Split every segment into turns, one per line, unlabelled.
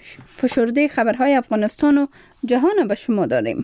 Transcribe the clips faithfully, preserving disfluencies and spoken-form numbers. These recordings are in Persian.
فشرده خبرهای افغانستان و جهان به شما داریم.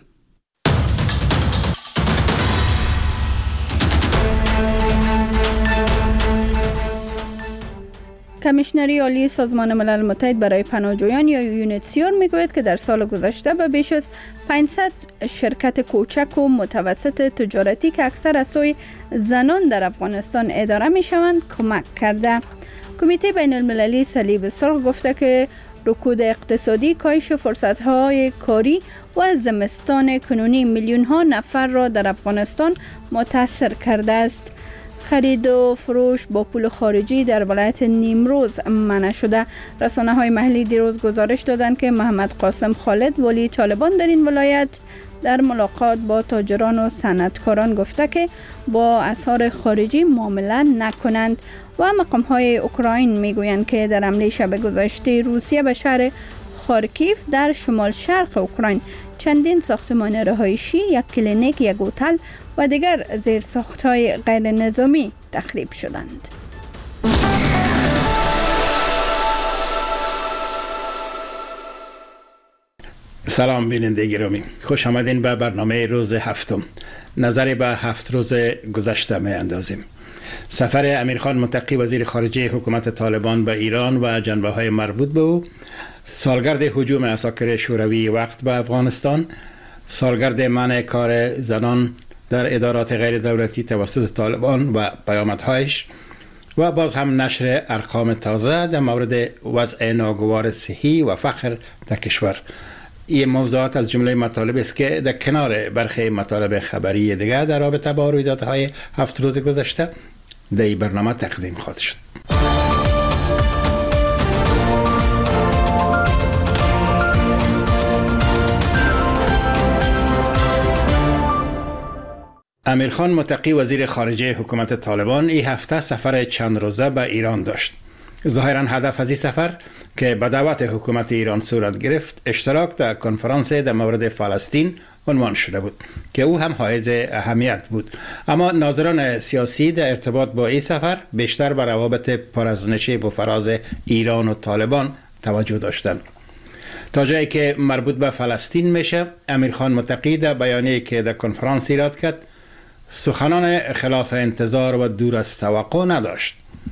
کمیشنری عالی سازمان ملل متحد برای پناهجویان یا یونیتسیار میگوید که در سال گذشته به بیش از پانصد شرکت کوچک و متوسط تجارتی که اکثر از سوی زنان در افغانستان اداره میشوند کمک کرده. کمیته بین المللی صلیب سرخ گفته که رکود اقتصادی کاهش فرصت‌های کاری و زمستان کنونی میلیون‌ها نفر را در افغانستان متاثر کرده است. خرید و فروش با پول خارجی در ولایت نیمروز منع شده. رسانه‌های محلی دیروز گزارش دادند که محمد قاسم خالد ولی طالبان در این ولایت در ملاقات با تاجران و صنعتکاران گفته که با اسعار خارجی معامله نکنند و مقام‌های اوکراین میگویند که در حمله شب گذشته روسیه به شهر خارکیف در شمال شرق اوکراین چندین ساختمان رهایشی، یک کلینیک، یک هتل و دیگر زیرساخت‌های غیر نظامی تخریب شدند.
سلام بیننده گرامی، خوش آمدین به برنامه روز هفتم. نظری به هفت روز گذشته می اندازیم. سفر امیرخان متقی وزیر خارجه حکومت طالبان به ایران و جنبه‌های مربوط به او، سالگرد هجوم عساکر شوروی وقت به افغانستان، سالگرد منع کار زنان در ادارات غیر دولتی توسط طالبان و پیامدهایش و باز هم نشر ارقام تازه در مورد وضع ناگوار صحی و فقر در کشور. این موضوعات از جمله مطالب است که در کنار برخی مطالب خبری دیگر در رابطه با رویدادهای هفت روز گذشته در این برنامه تقدیم خواهد شد. امیرخان متقی وزیر خارجه حکومت طالبان این هفته سفر چند روزه به ایران داشت. ظاهرا هدف از این سفر که به دعوت حکومت ایران صورت گرفت اشتراک در کنفرانس در مورد فلسطین عنوان شده بود که او هم حائز اهمیت بود، اما ناظران سیاسی در ارتباط با این سفر بیشتر به روابط پر از نشیب و فراز ایران و طالبان توجه داشتند. تا جایی که مربوط به فلسطین میشه، امیرخان متقی در بیانیه‌ای که در کنفرانس ایراد کرد سخنان خلاف انتظار و دور از توقع نداشت.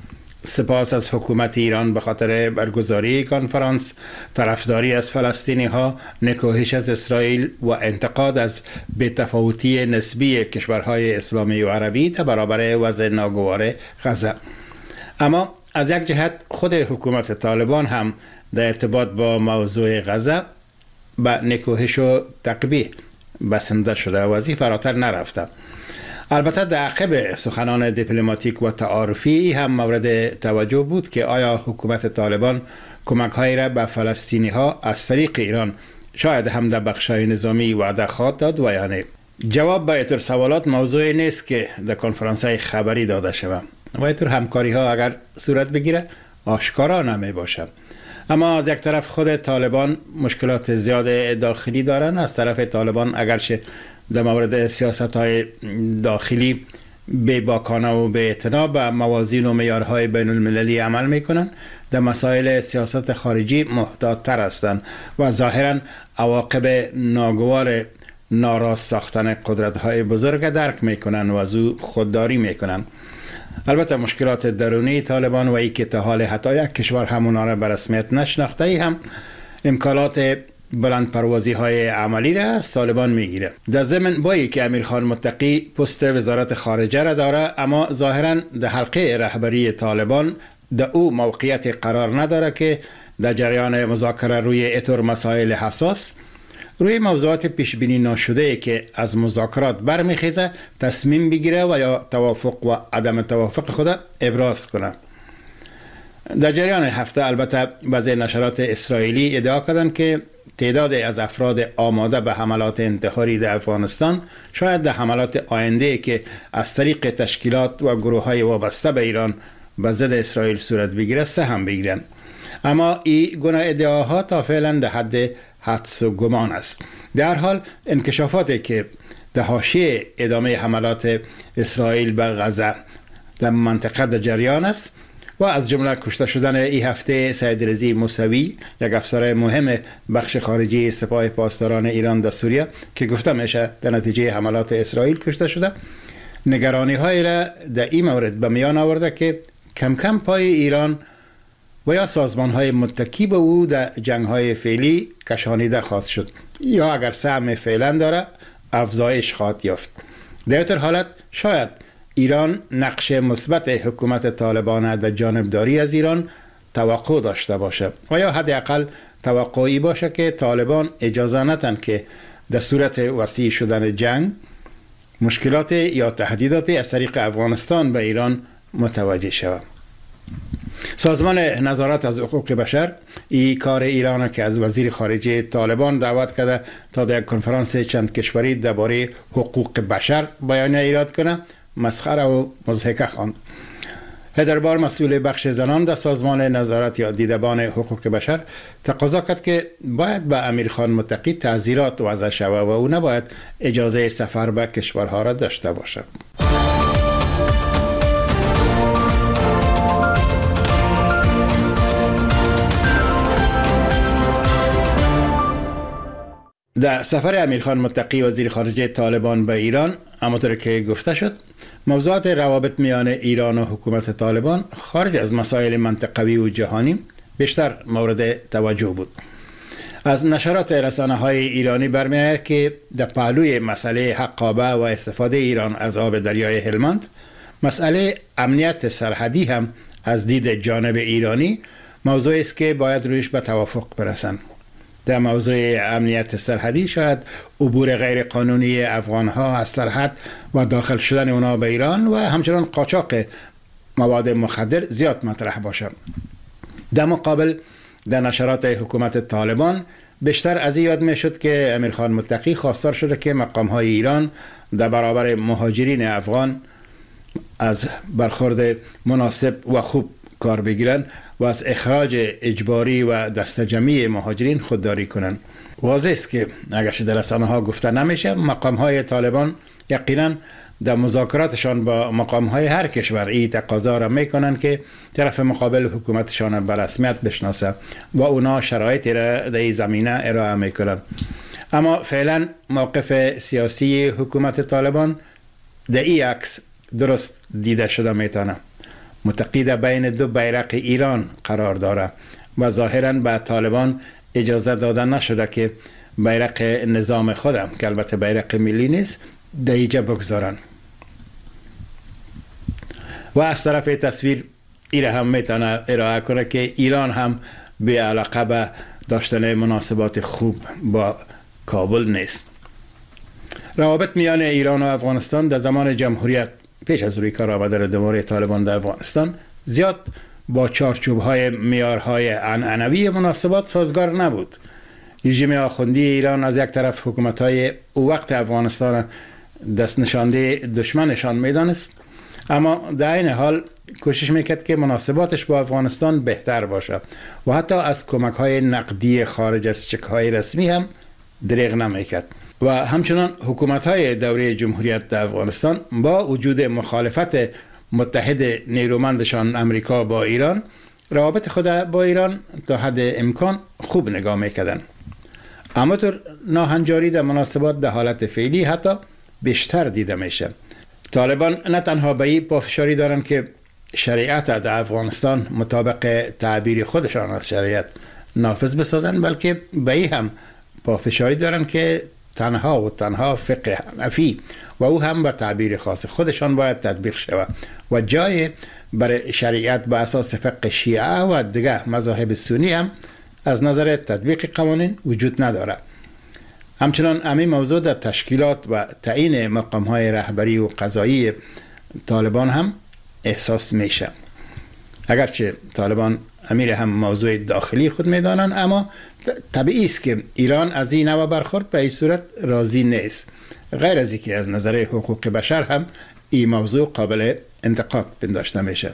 سپاس از حکومت ایران به خاطر برگزاری کنفرانس، طرفداری از فلسطینی ها، نکوهش از اسرائیل و انتقاد از بی‌تفاوتی نسبی کشورهای اسلامی و عربی در برابر وضع ناگوار غزه. اما از یک جهت خود حکومت طالبان هم در ارتباط با موضوع غزه به نکوهش و تقبیح بسنده شده و از این فراتر نرفته. البته در عقب سخنان دیپلماتیک و تعارفی هم مورد توجه بود که آیا حکومت طالبان کمک‌هایی را به فلسطینی ها از طریق ایران شاید هم در بخش‌های نظامی وعده خواهد داد و یا نه. جواب به اینطور سوالات موضوعی نیست که در کنفرانس‌های خبری داده شود و اینطور همکاری ها اگر صورت بگیره آشکارا نمی باشد. اما از یک طرف خود طالبان مشکلات زیاد داخلی دارند. از طرف طالبان اگرچه در مورد سیاست‌های داخلی بی‌باکانه و بی‌اعتنا به موازین و معیارهای بین المللی عمل می‌کنند، در مسائل سیاست خارجی محتاط‌تر هستند و ظاهراً عواقب ناگوار ناراست ساختن قدرت‌های بزرگ درک می‌کنند و از او خودداری می‌کنند. البته مشکلات درونی طالبان و ای که تا حال حتی یک کشور همونا را به رسمیت نشناخته ای هم امکانات بلند پروازی های عملی را از طالبان میگیره. در ضمن با ای که امیرخان متقی پست وزارت خارجه را داره، اما ظاهرا در حلقه رهبری طالبان در او موقعیت قرار نداره که در جریان مذاکره روی اطور مسائل حساس، روی موضوعات پیش بینی ناشده ای که از مذاکرات برمیخیزه تصمیم بگیره و یا توافق و عدم توافق خود ابراز کنه. در جریان هفته البته بعضی نشرات اسرائیلی ادعا کردند که تعداد از افراد آماده به حملات انتحاری در افغانستان شاید در حملات آینده که از طریق تشکیلات و گروه‌های وابسته به ایران به ضد اسرائیل صورت بگیره سهم بگیرند. اما این گونه ادعاها تا فعلا در حد حدس و گمان است. در حال انکشافاتی که در حاشیه ادامه حملات اسرائیل به غزه در منطقه در جریان است و از جمله کشته شدن این هفته سید رضی موسوی، یک افسر مهم بخش خارجی سپاه پاسداران ایران در سوریه که گفته میشه در نتیجه حملات اسرائیل کشته شده، نگرانی های را در این مورد به میان آورده که کم کم پای ایران و یا سازمان های متکی به او در جنگ های فعلی کشانیده خواهد شد یا اگر سهم فعلا داره افزایش خواهد یافت. در این حالت شاید ایران نقش مثبت حکومت طالبان در جانبداری از ایران توقع داشته باشه و یا حداقل توقعی باشه که طالبان اجازه ندن که در صورت وسیع شدن جنگ مشکلات یا تهدیدات از طریق افغانستان به ایران متوجه شود. سازمان نظارت از حقوق بشر این کار ایران که از وزیر خارجه طالبان دعوت کرده تا در کنفرانس چند کشوری درباره حقوق بشر بیانیه ایراد کنه مسخره و مضحکه خواند. هدربار مسئول بخش زنان در سازمان نظارت یا دیدبان حقوق بشر تقاضا کرد که باید به امیرخان متقی تعزیرات وضع شود و او نباید اجازه سفر به کشورها را داشته باشد. در سفر امیرخان متقی وزیر خارجه طالبان به ایران، همانطور که گفته شد، موضوعات روابط میان ایران و حکومت طالبان خارج از مسائل منطقوی و جهانی بیشتر مورد توجه بود. از نشرات رسانه های ایرانی برمی‌آید که در پهلوی مسئله حقابه و استفاده ایران از آب دریای هلمند، مسئله امنیت سرحدی هم از دید جانب ایرانی موضوعی است که باید رویش به توافق برسند. در موضوع امنیت سرحدی شاید عبور غیر قانونی افغانها از سرحد و داخل شدن اونا به ایران و همچنان قاچاق مواد مخدر زیاد مطرح باشد. در مقابل در نشرات حکومت طالبان بیشتر از یاد می شد که امیرخان متقی خواستار شده که مقام های ایران در برابر مهاجرین افغان از برخورد مناسب و خوب کار بگیرن و از اخراج اجباری و دستجمعی مهاجرین خودداری کنند. واضح است که اگرچه در رسانه ها گفته نمیشه، مقام های طالبان یقینا در مذاکراتشان با مقام های هر کشور این تقاضا را میکنن که طرف مقابل حکومتشان به رسمیت بشناسه و اونا شرایطی را در این زمینه ارائه میکنن. اما فعلا موقف سیاسی حکومت طالبان در این عکس درست دیده شده میتونه. متقی در بین دو بیرق ایران قرار داره و ظاهراً به طالبان اجازه داده نشده که بیرق نظام خودم که البته بیرق ملی نیست در اینجا بگذارن. و از طرف تصویر ایره هم میتونه ارائه کنه که ایران هم به علاقه به داشتن مناسبات خوب با کابل نیست. روابط میان ایران و افغانستان در زمان جمهوریت پیش از روی کار آمده دوباره طالبان در افغانستان زیاد با چارچوب‌های معیارهای عنعنوی مناسبات سازگار نبود. رژیم آخوندی ایران از یک طرف حکومت‌های او وقت افغانستان دست نشانده دشمنشان میدانست، اما در این حال کوشش میکرد که مناسباتش با افغانستان بهتر باشد و حتی از کمک‌های نقدی خارج از چک‌های رسمی هم دریغ نمیکرد. و همچنان حکومت‌های دوره جمهوریت در افغانستان با وجود مخالفت متحد نیرومندشان امریکا با ایران، روابط خود با ایران تا حد امکان خوب نگاه میکردن. اما طور ناهنجاری در مناسبات در حالت فعلی حتی بیشتر دیده میشه. طالبان نه تنها به این پافشاری دارن که شریعت در افغانستان مطابق تعبیر خودشان از شریعت نافذ بسازن، بلکه به این هم پافشاری دارن که تنها و تنها فقه حنفی و او هم به تعبیر خاص خودشان باید تطبیق شود و جای برای شریعت به اساس فقه شیعه و دیگه مذاهب سنی هم از نظر تطبیق قوانین وجود نداره. همچنان همین موضوع در تشکیلات و تعیین مقام‌های رهبری و قضایی طالبان هم احساس میشه. اگرچه طالبان امیر هم موضوع داخلی خود میدانند، اما طبیعی است که ایران از این نوع برخورد به این صورت راضی نیست. غیر از اینکه از نظر حقوق بشر هم این موضوع قابل انتقاد پنداشته میشه.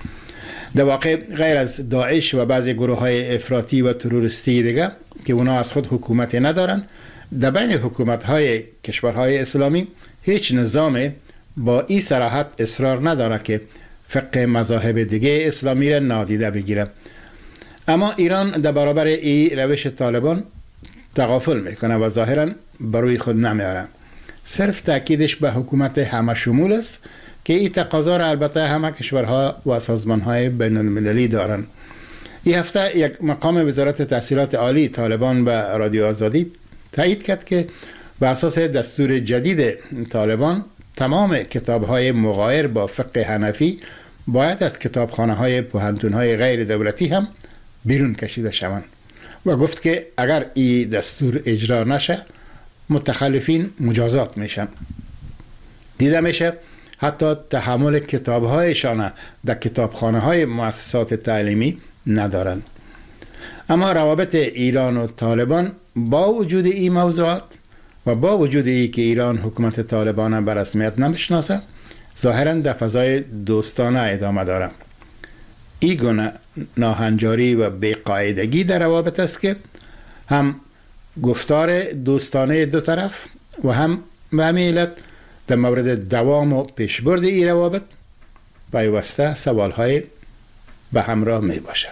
در واقع غیر از داعش و بعضی گروه های افراطی و تروریستی دیگه که اونا از خود حکومتی ندارن، در بین حکومت های کشورهای اسلامی هیچ نظام با این صراحت اصرار نداره که فقه مذاهب دیگه اسلامی را نادیده بگیره. اما ایران در برابر این روش طالبان تغافل میکنه و ظاهرا بروی خود نمیاره. صرف تاکیدش به حکومت همه شمول است که این تقاضا را البته همه کشورها و سازمانهای بین المللی دارن. این هفته یک مقام وزارت تحصیلات عالی طالبان به رادیو آزادی تایید کرد که بر اساس دستور جدید طالبان تمام کتاب‌های مغایر با فقه حنفی باید از کتابخانه‌های پوهنتون‌های غیر دولتی هم بیرون کشیده شوند و گفت که اگر این دستور اجرا نشه متخلفین مجازات میشن. دیده میشه حتی تحمل کتاب‌هایشان در کتابخانه‌های مؤسسات تعلیمی ندارند. اما روابط ایران و طالبان با وجود این موضوعات و با وجود ای که ایران حکومت طالبان به رسمیت نمیشناسه ظاهراً در فضای دوستانه ادامه داره. این گونه ناهنجاری و بی‌قاعدگی در روابط است که هم گفتار دوستانه دو طرف و هم به همین علت در مورد دوام و پیشبرد این روابط پیوسته سوالهای به همراه می باشه.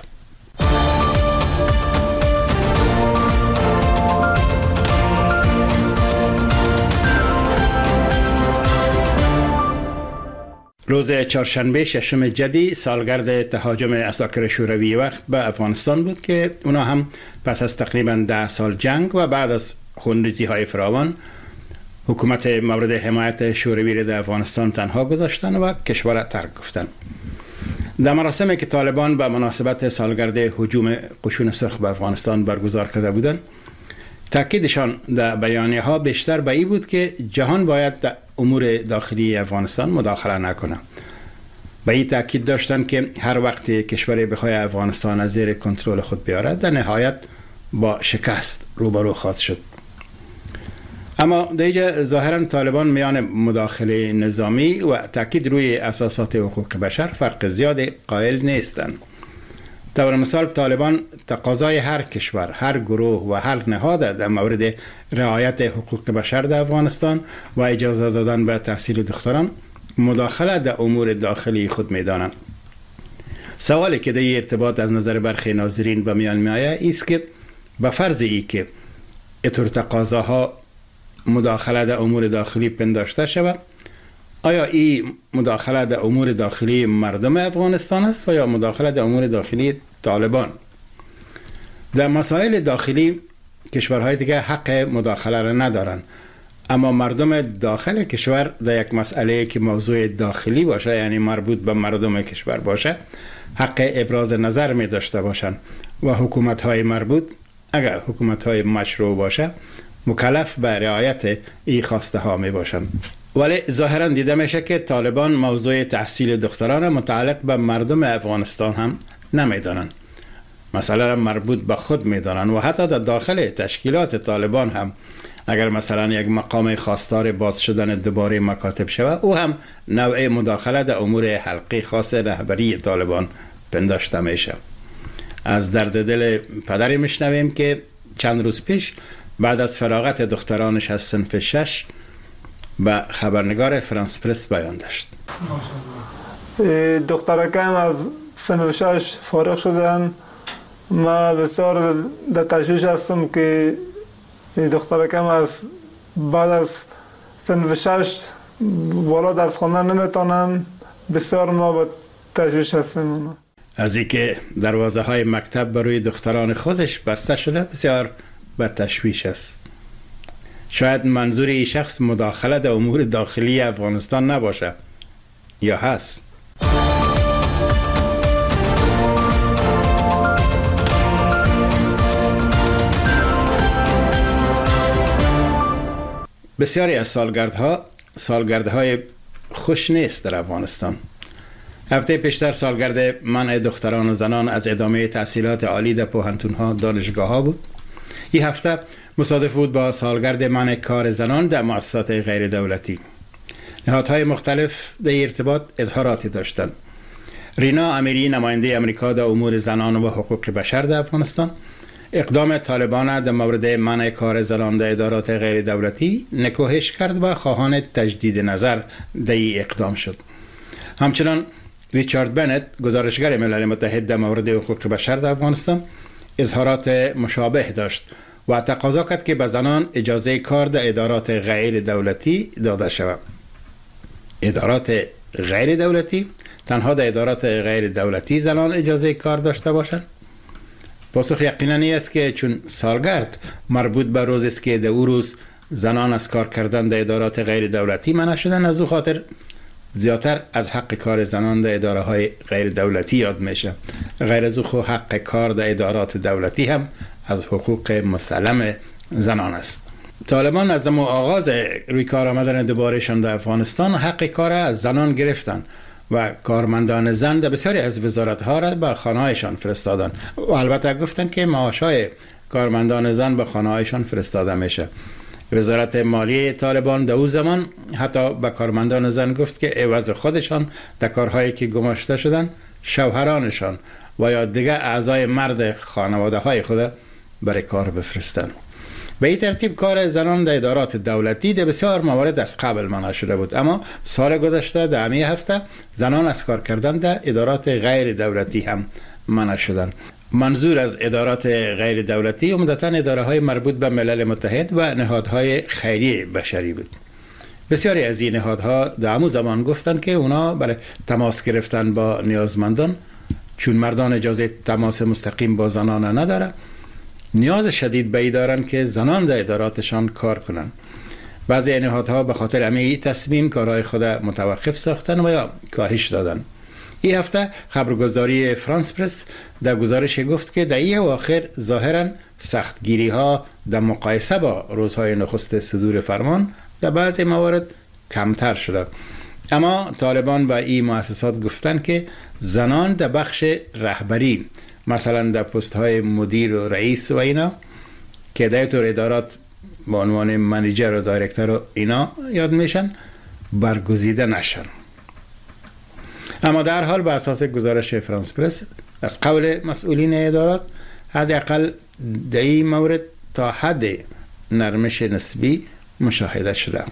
روز چهارشنبه ششم جدی سالگرد تهاجم عساکر شوروی وقت به افغانستان بود که اونا هم پس از تقریبا ده سال جنگ و بعد از خونریزی های فراوان حکومت مورد حمایت شوروی را در افغانستان تنها گذاشتن و کشور را ترک گفتن. در مراسمی که طالبان به مناسبت سالگرد هجوم قشون سرخ به افغانستان برگزار کرده بودند، تاکیدشان در بیانیه ها بیشتر به این بود که جهان باید در امور داخلی افغانستان مداخله نکنه. به این تاکید داشتن که هر وقت کشوری بخواد افغانستان از زیر کنترل خود بیاره در نهایت با شکست روبرو خواهد شد. اما در اینجا ظاهرا طالبان میان مداخله نظامی و تاکید روی اساسات حقوق بشر فرق زیاد قائل نیستند. طور مثال طالبان تقاضای هر کشور، هر گروه و هر نهاد در مورد رعایت حقوق بشر در افغانستان و اجازه دادن به تحصیل دختران مداخله در امور داخلی خود میدانند. سوالی که در ارتباط از نظر برخی ناظرین به میان میآید است که به فرض ای که اینطور تقاضاها مداخله در امور داخلی پنداشته شود، آیا این مداخله در امور داخلی مردم افغانستان است و یا مداخله در امور داخلی طالبان؟ در مسائل داخلی کشورهای دیگه حق مداخله را ندارن، اما مردم داخل کشور در یک مسئله که موضوع داخلی باشه، یعنی مربوط به مردم کشور باشه، حق ابراز نظر می داشته باشند و حکومت های مربوط اگر حکومت های مشروع باشه مکلف به رعایت این خواسته ها می باشند. ولی ظاهرا دیده میشه که طالبان موضوع تحصیل دختران متعلق به مردم افغانستان هم نمیدانند. مسئله را مربوط به خود میدانند و حتی در داخل تشکیلات طالبان هم اگر مثلا یک مقام خواستار باز شدن دوباره مکاتب شود، او هم نوع مداخله در امور حلقه خاص رهبری طالبان پنداشته میشه. از درد دل پدری میشنویم که چند روز پیش بعد از فراغت دخترانش از صنف شش به خبرنگار فرانس پرس بیان داشت.
دخترکم از صنف شش فارغ شدن. من بسیار در تشویش هستم که دخترکم از بعد از صنف شش بالا درس خواندن نمیتونن. بسیار ما به تشویش هستیم.
از اینکه دروازه های مکتب برای دختران خودش بسته شده بسیار به تشویش است. شاید منظور این شخص مداخله در امور داخلی افغانستان نباشه، یا هست؟ بسیاری از سالگردها سالگردهای خوش نیست در افغانستان. هفته پیشتر سالگرد منع دختران و زنان از ادامه تحصیلات عالی در پوهنتون‌ها دانشگاه‌ها بود. این هفته مصادف بود با سالگرد منع کار زنان در مؤسسات غیر دولتی. نهادهای مختلف در ارتباط اظهاراتی داشتند. رینا امیری نماینده امریکا در امور زنان و حقوق بشر در افغانستان اقدام طالبان در مورد منع کار زنان در ادارات غیر دولتی نکوهش کرد و خواهان تجدید نظر در این اقدام شد. همچنان ریچارد بنت گزارشگر ملل متحد در مورد حقوق بشر در افغانستان اظهارات مشابه داشت و تقاضا کرد که به زنان اجازه کار در ادارات غیر دولتی داده شود. ادارات غیر دولتی؟ تنها در ادارات غیر دولتی زنان اجازه کار داشته باشند؟ پاسخ یقینا این است که چون سالگرد مربوط به روزی است که در او روز زنان از کار کردن در ادارات غیر دولتی منع شدن، از او خاطر زیادتر از حق کار زنان در اداره های غیر دولتی یاد میشه. غیر از او حق کار در ادارات دولتی هم از حقوق مسلم زنان است. طالبان از دم آغاز روی کار آمدن دوبارهشان در افغانستان حق کار از زنان گرفتن و کارمندان زن در بسیاری از وزارت‌ها را به خانه‌هایشان فرستادن و البته گفتن که معاشهای کارمندان زن به خانه‌هایشان فرستاده میشه. وزارت مالیه طالبان در او زمان حتی به کارمندان زن گفت که عوض خودشان در کارهایی که گماشته شدن شوهرانشان و یا دیگر اعضای مرد خانواده های خود برای کار بفرستن. به این ترتیب کار زنان در ادارات دولتی در بسیار موارد از قبل منع شده بود، اما سال گذشته در همین هفته زنان از کار کردن در ادارات غیر دولتی هم منع شدند. منظور از ادارات غیر دولتی عمدتاً اداره های مربوط به ملل متحد و نهادهای خیریه بشری بود. بسیاری از این نهادها در همون زمان گفتند که اونا برای تماس گرفتن با نیازمندان، چون مردان اجازه تماس مستقیم با زنان نداره، نیاز شدید به این دارن که زنان در اداراتشان کار کنن. بعضی نهادها به خاطر همین تصمیم کارهای خود متوقف ساختن و یا کاهش دادن. این هفته خبرگزاری فرانس پرس در گزارش گفت که در این اواخر ظاهراً سختگیری ها در مقایسه با روزهای نخست صدور فرمان در بعضی موارد کمتر شده. اما طالبان با این مؤسسات گفتن که زنان در بخش رهبری، مثلا در پست های مدیر و رئیس و اینا که در طور ادارات با عنوان منیجر و دایرکتور و اینا یاد میشن، برگزیده نشن. اما در حال به اساس گزارش فرانس پرس از قول مسئولین ادارات حداقل در این مورد تا حد نرمش نسبی مشاهده شده.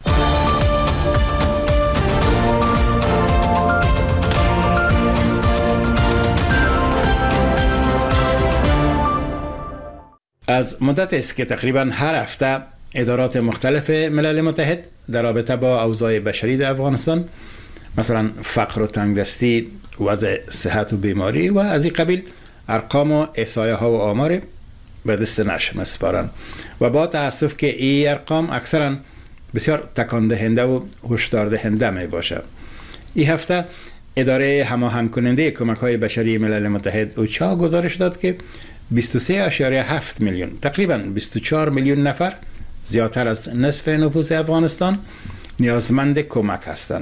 از مدت است که تقریبا هر هفته ادارات مختلف ملل متحد در رابطه با اوضاع بشری در افغانستان، مثلا فقر و تنگدستی، وضع صحت و بیماری و از این قبیل ارقام و احصایه ها و آمار به دست نشر می‌سپارند و با تأسف که این ارقام اکثرا بسیار تکان دهنده و هشدار دهنده می باشد. این هفته اداره هماهنگ کننده کمک های بشری ملل متحد اوچا گزارش داد که بیست و سه اشاریه هفت میلیون، تقریبا بیست و چهار میلیون نفر، زیادتر از نصف نفوس افغانستان، نیازمند کمک هستند.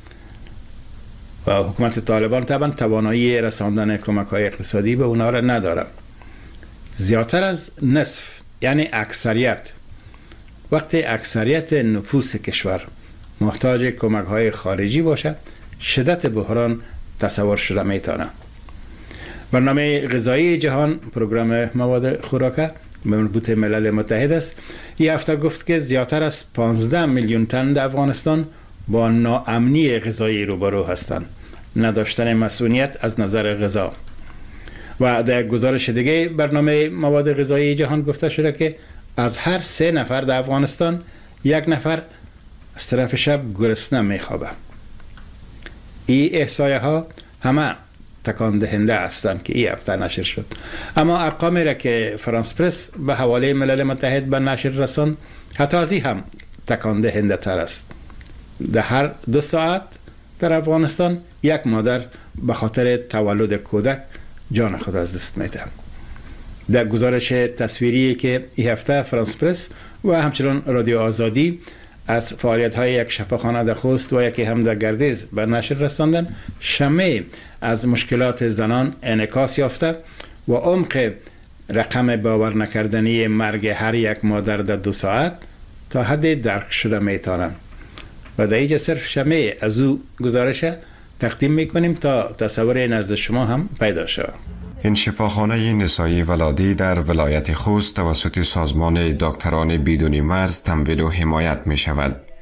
و حکومت طالبان طبعا توانایی رساندن کمک های اقتصادی به اونا را نداره. زیادتر از نصف یعنی اکثریت، وقتی اکثریت نفوس کشور محتاج کمک های خارجی باشه، شدت بحران تصور شده میتونه. برنامه غذایی جهان، پروگرام مواد خوراک مربوط ملل متحد است، این هفته گفت که زیادتر از پانزده میلیون تن در افغانستان با ناامنی غذایی روبرو هستند، نداشتن مسئولیت از نظر غذا. و در گزارش دیگه برنامه مواد غذایی جهان گفته شده که از هر سه نفر در افغانستان یک نفر از طرف شب گرسنه میخوابه. این احصایه ها همه تکان دهنده هستند که این هفته نشر شد. اما ارقامی را که فرانس پرس به حواله ملل متحد به نشر رساند حتی از این هم تکان دهنده تر است. در هر دو ساعت در افغانستان یک مادر به خاطر تولد کودک جان خود از دست میده. در گزارش تصویری که این هفته فرانس پرس و همچنین رادیو آزادی از فعالیت‌های یک شفاخانه در خوست و یکی هم در گردیز به نشر رساندن، شمه از مشکلات زنان انعکاس یافته و عمق رقم باور نکردنی مرگ هر یک مادر در دو ساعت تا حد درک شده میتونه. و در اینجا صرف شمه از او گزارش تقدیم میکنیم تا تصور نزد شما هم پیدا شود.
این شفاخانه نسایی ولادی در ولایت خوست توسط سازمان دکتران بدون مرز تمویل و حمایت می شود.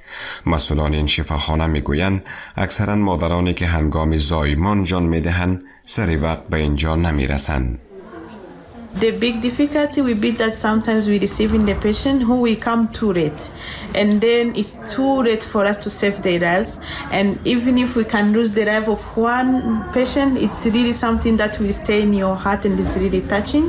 مسئولان این شفاخانه میگویند اکثرا مادرانی که هنگام زایمان جان میدهند سری وقت به اینجا نمیرسند.
The big difficulty will be that sometimes we receiving the patient who will come too late, and then it's too late for us to save their lives. And even if we can lose the life of one patient, it's really something that will stay in your heart and is really touching.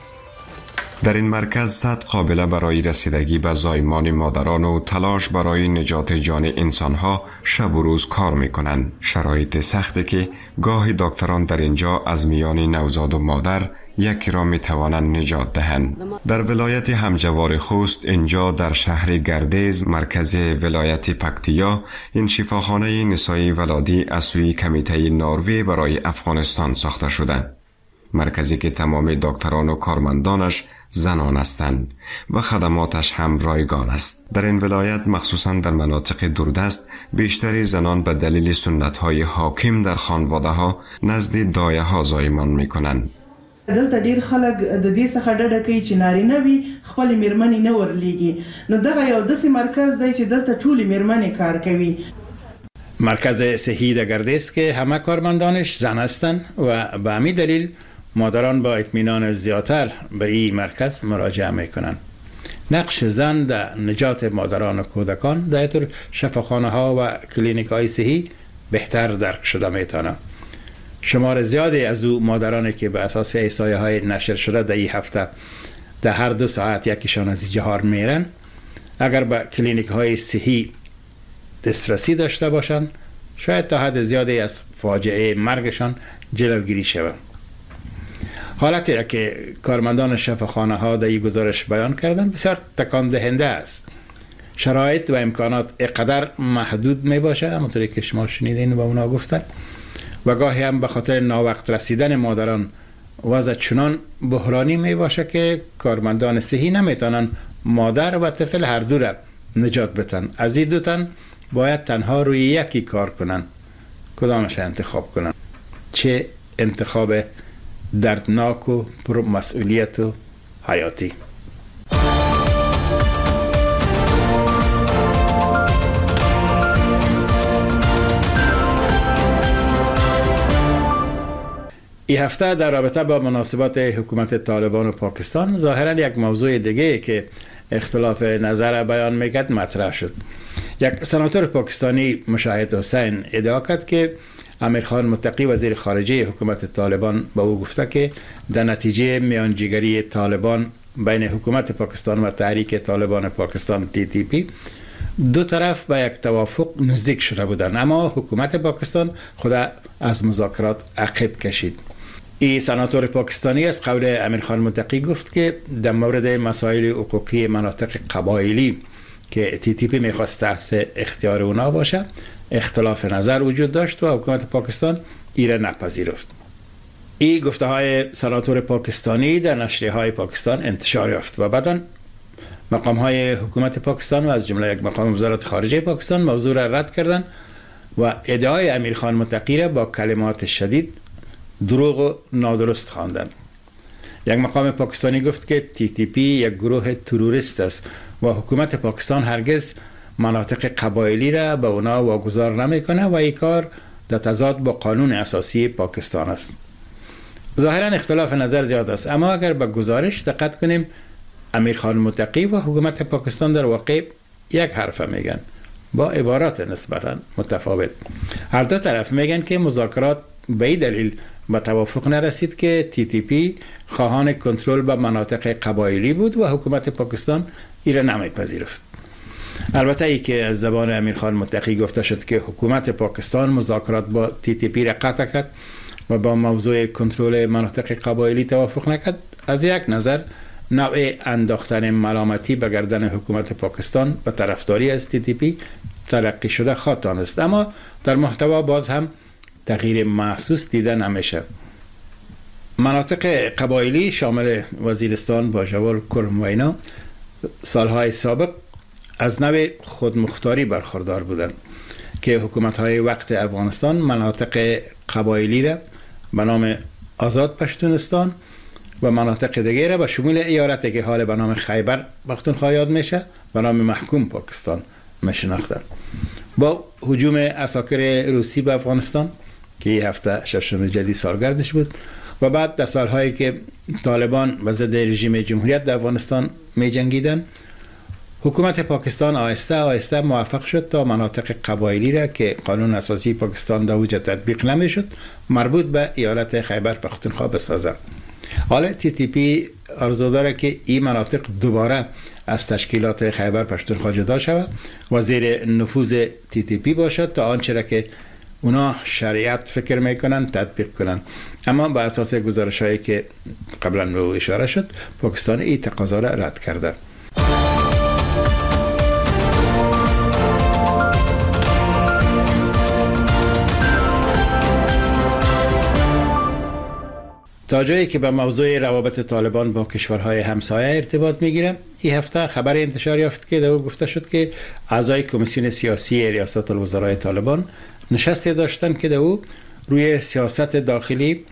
در این مرکز صد قابله برای رسیدگی به زایمان مادران و تلاش برای نجات جان انسانها شب و روز کار میکنند. شرایط سختی که گاهی دکتران در اینجا از میان نوزاد و مادر یکی را می توانند نجات دهند. در ولایت همجوار خوست، اینجا در شهر گردیز مرکز ولایت پکتیا، این شفاخانه نسایی ولادی از سوی کمیته نروژ برای افغانستان ساخته شده. مرکزی که تمام دکتران و کارمندانش زنان هستند و خدماتش هم رایگان است. در این ولایت مخصوصا در مناطق دوردست بیشتری زنان به دلیل سنت‌های حاکم در خانواده ها نزد دایه ها زایمان می‌کنند.
دلته ډیر خلک د دې څخه ډډه کوي چې نارینه وي خپل میرمنې نه ورلیږي. نو دغه یو داسې مرکز دی چې دلته ټولې میرمنې کار کوي.
مرکز صحی در گردیز که همه کارمندانش زن هستند و به همین دلیل مادران با اطمینان زیادتر به این مرکز مراجعه میکنند. نقش زن در نجات مادران و کودکان در طور شفاخانه ها و کلینیک های صحی بهتر درک شده میتونه. شمار زیادی از او مادرانی که به اساس احصایه های نشر شده در این هفته در هر دو ساعت یکیشان از جهار میرن، اگر به کلینیک های صحی دسترسی داشته باشند شاید تا حد زیادی از فاجعه مرگشان جلوگیری شود. حالتی را که کارمندان شفاخانه ها در این گزارش بیان کردن بسیار تکان دهنده است. شرایط و امکانات اقدر محدود می باشه، همونطوری که شما شنیدین و اونا گفتن، و گاهی هم به خاطر ناوقت رسیدن مادران وضع چنان بحرانی می باشه که کارمندان صحی نمیتونن مادر و طفل هر دو را نجات بدن. از این دو تن باید تنها روی یکی کار کنن. کدامش انتخاب کنن؟ چه انتخاب دردناک و پر مسئولیت و حیاتی. این هفته در رابطه با مناسبات حکومت طالبان و پاکستان ظاهراً یک موضوع دیگه که اختلاف نظر بیان میکرد مطرح شد. یک سناتور پاکستانی مشاهد حسین ادعا کرد که امیرخان متقی وزیر خارجه حکومت طالبان با او گفته که در نتیجه میانجیگری طالبان بین حکومت پاکستان و تحریک طالبان پاکستان تی تی پی دو طرف به یک توافق نزدیک شده بودند، اما حکومت پاکستان خود از مذاکرات عقب کشید. این سناتور پاکستانی از قول امیرخان متقی گفت که در مورد مسائل حقوقی مناطق قبایلی که تی تی پی میخواست تحت اختیار اونا باشه اختلاف نظر وجود داشت و حکومت پاکستان ایره نپذیرفت. این گفته های سناتور پاکستانی در نشریه های پاکستان انتشار یافت و بعداً مقام های حکومت پاکستان و از جمله یک مقام وزارت خارجه پاکستان موضوع را رد کردند و ادعای امیرخان متقی را با کلمات شدید دروغ و نادرست خواندند. یک مقام پاکستانی گفت که تی تی پی یک گروه تروریست است و حکومت پاکستان هرگز مناطق قبایلی را به اونا واگذار نمیکنه و این کار در تضاد با قانون اساسی پاکستان است. ظاهرا اختلاف نظر زیاد است، اما اگر به گزارش دقت کنیم امیرخان متقی و حکومت پاکستان در واقع یک حرف میگن با عبارات نسبتا متفاوت. هر دو طرف میگن که مذاکرات به این دلیل به توافق نرسید که تی تی پی خواهان کنترل به مناطق قبایلی بود و حکومت پاکستان ایره نمیپذیرفت. البته ای که از زبان امیرخان متقی گفته شد که حکومت پاکستان مذاکرات با تی تی پی را قطع کرد و با موضوع کنترل مناطق قبایلی توافق نکرد، از یک نظر نوع انداختن ملامتی به گردن حکومت پاکستان به طرفداری از تی تی پی تلقی شده خواهد است، اما در محتوا باز هم تغییر محسوس دیده نمیشه. مناطق قبایلی شامل وزیرستان، باجوال، کرم و اینا سالهای سابق از نوع خودمختاری برخوردار بودند که حکومت‌های وقت افغانستان مناطق قبایلی را به نام آزاد پشتونستان و مناطق دیگر را به شمول ایالتی که حال به نام خیبر پختونخوا یاد میشه به نام محکوم پاکستان میشناختند. با هجوم عساکر روسی به افغانستان که این هفته ششم جدی سالگردش بود و بعد در سالهایی که طالبان و ضد رژیم جمهوریت در افغانستان می جنگیدن، حکومت پاکستان آهسته آهسته موفق شد تا مناطق قبایلی را که قانون اساسی پاکستان در اوج تطبیق نمیشد مربوط به ایالت خیبر پختونخوا بسازد. حالا تی تی پی آرزو داره که این مناطق دوباره از تشکیلات خیبر پختونخوا جدا شود و زیر نفوذ تی تی پی باشد تا آنچه را که اونا شریعت فکر میکنن تطبیق کنن. اما با اساس گزارش هایی که قبلا به او اشاره شد، پاکستان این تقاضا را رد کرده. تا جایی که به موضوع روابط طالبان با کشورهای همسایه ارتباط میگیره، این هفته خبر انتشار یافت که دو گفته شد که اعضای کمیسیون سیاسی ریاست الوزرای طالبان نشستی داشتن که دو روی سیاست داخلی،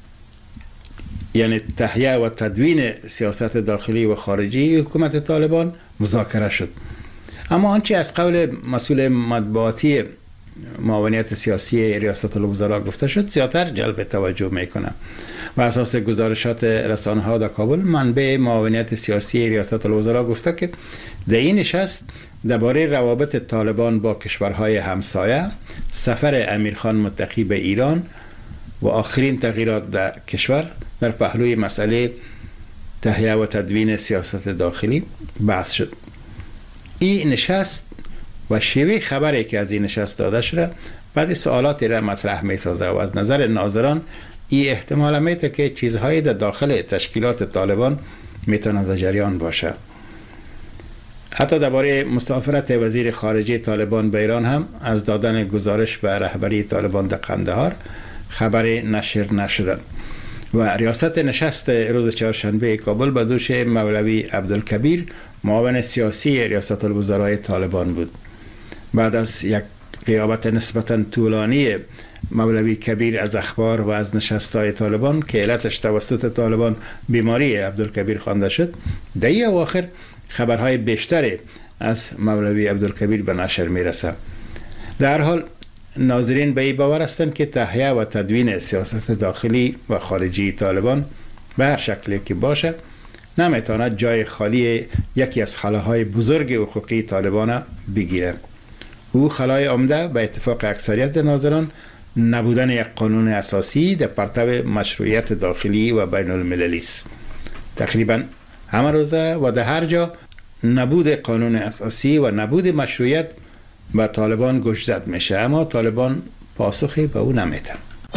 یعنی تهیه و تدوین سیاست داخلی و خارجی حکومت طالبان مذاکره شد. اما آنچه از قول مسئول مطبوعاتی معاونیت سیاسی ریاست الوزرا گفته شد زیادتر جلب توجه میکنه. و اساس گزارشات رسانه ها در کابل، منبع معاونیت سیاسی ریاست الوزرا گفته که در این نشست درباره روابط طالبان با کشورهای همسایه، سفر امیرخان متقی به ایران و آخرین تغییرات در کشور در پهلوی مسئله تهیه و تدوین سیاست داخلی بحث شد. این نشست و شیوه خبری که از این نشست داده شده بعضی سوالاتی را مطرح می سازه و از نظر ناظران این احتمال میته که چیزهایی در داخل تشکیلات طالبان میتونه در جریان باشه. حتی درباره مسافرت وزیر خارجه طالبان به ایران هم از دادن گزارش به رهبری طالبان در قندهار خبری نشر نشده و ریاست نشست روز چهارشنبه کابل به دوش مولوی عبدالکبیر، معاون سیاسی ریاست الوزرای طالبان بود. بعد از یک غیابت نسبتا طولانی مولوی کبیر از اخبار و از نشست‌های طالبان که علتش توسط طالبان بیماری عبدالکبیر خوانده شد، در این اواخر خبرهای بیشتری از مولوی عبدالکبیر به نشر میرسه. در حال ناظرین به این باور هستند که تهیه و تدوین سیاست داخلی و خارجی طالبان به هر شکلی که باشه نمیتواند جای خالی یکی از خلاهای بزرگ حقوقی طالبان بگیره. او خلای عمده به اتفاق اکثریت ناظران نبودن یک قانون اساسی در پرتو مشروعیت داخلی و بین المللی است. تقریبا همه روزه و در هر جا نبود قانون اساسی و نبود مشروعیت به طالبان گوش زد میشه، اما طالبان پاسخی به او نمیدن.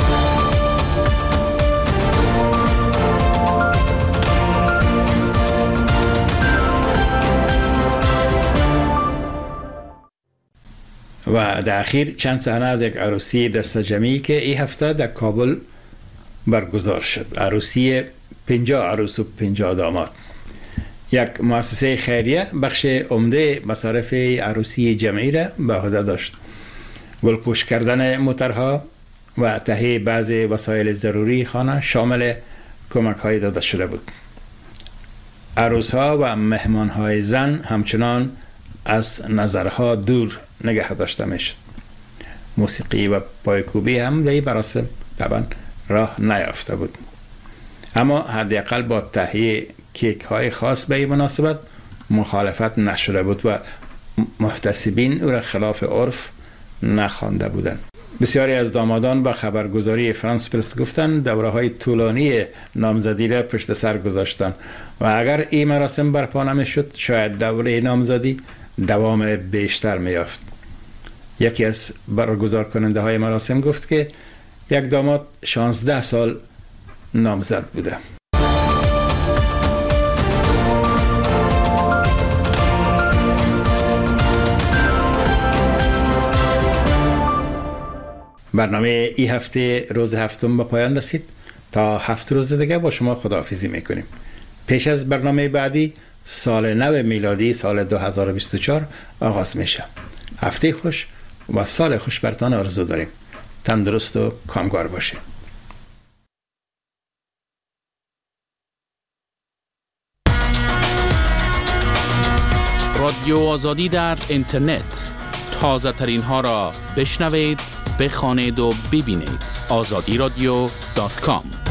و در اخیر چند صحنه از یک عروسی دست جمعی که این هفته در کابل برگزار شد. عروسی پنجاه عروس و پنجاه داماد. یک مؤسسه خیریه بخش عمده مصارف عروسی جمعی را به عهده داشت. گلپوش کردن موترها و تهیه بعضی وسایل ضروری خانه شامل کمک های داده شده بود. عروس ها و مهمان های زن همچنان از نظرها دور نگه داشته می شد. موسیقی و پایکوبی هم در مراسم طبعا راه نیافته بود، اما حداقل با تهیه کیک های خاص به این مناسبت مخالفت نشده بود و محتسبین او را خلاف عرف نخوانده بودند. بسیاری از دامادان با خبرگزاری فرانس پرس گفتند دوره های طولانی نامزدی را پشت سر گذاشتند و اگر این مراسم برپا نمیشد شاید دوره نامزدی دوام بیشتر میافت. یکی از برگزار کننده های مراسم گفت که یک داماد شانزده سال نامزد بوده. برنامه ای هفته روز هفتم به پایان رسید. تا هفت روز دیگه با شما خداحافظی میکنیم. پیش از برنامه بعدی سال نو میلادی سال دو هزار و بیست و چهار آغاز میشه. هفته خوش و سال خوش برتان آرزو داریم. تندرست و کامگار باشید.
رادیو آزادی در اینترنت تازه ترین ها را بشنوید، بخوانید و ببینید. آزادی رادیو دات کام